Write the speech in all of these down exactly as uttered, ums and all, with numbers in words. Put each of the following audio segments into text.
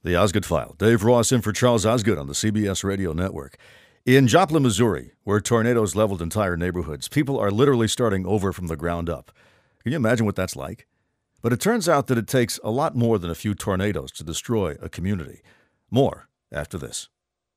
The Osgood File. Dave Ross in for Charles Osgood on the C B S Radio Network. In Joplin, Missouri, where tornadoes leveled entire neighborhoods, people are literally starting over from the ground up. Can you imagine what that's like? But it turns out that it takes a lot more than a few tornadoes to destroy a community. More after this.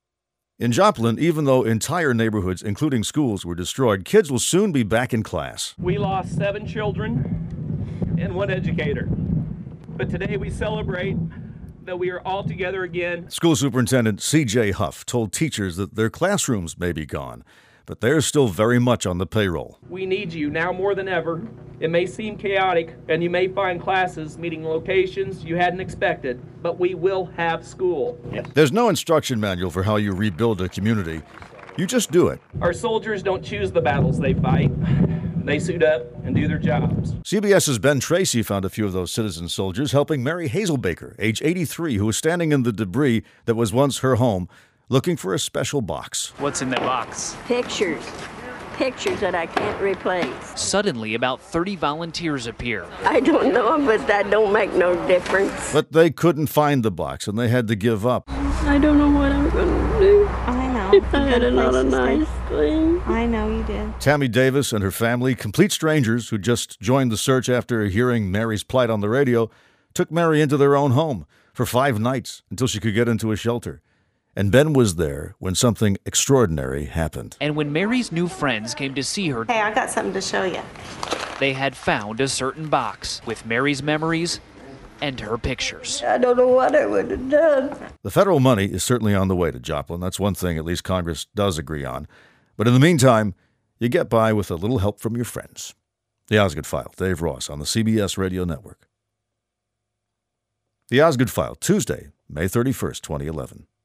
In Joplin, even though entire neighborhoods, including schools, were destroyed, kids will soon be back in class. We lost seven children and one educator. But today we celebrate that we are all together again. School Superintendent C J Huff told teachers that their classrooms may be gone, but they're still very much on the payroll. We need you now more than ever. It may seem chaotic, and you may find classes meeting locations you hadn't expected, but we will have school. Yes. There's no instruction manual for how you rebuild a community. You just do it. Our soldiers don't choose the battles they fight. They suit up and do their jobs. CBS's Ben Tracy found a few of those citizen soldiers helping Mary Hazelbaker, age eighty-three, who was standing in the debris that was once her home, looking for a special box. What's in that box? Pictures. Pictures that I can't replace. Suddenly, about thirty volunteers appear. I don't know, but that don't make no difference. But they couldn't find the box, and they had to give up. I don't know what I'm going to do. I know. I had a lot of nice things. I know you did. Tammy Davis and her family, complete strangers who just joined the search after hearing Mary's plight on the radio, took Mary into their own home for five nights until she could get into a shelter. And Ben was there when something extraordinary happened. And when Mary's new friends came to see her, Hey, I got something to show you. they had found a certain box with Mary's memories and her pictures. I don't know what I would have done. The federal money is certainly on the way to Joplin. That's one thing at least Congress does agree on. But in the meantime, you get by with a little help from your friends. The Osgood File, Dave Ross on the C B S Radio Network. The Osgood File, Tuesday, May thirty-first, twenty eleven.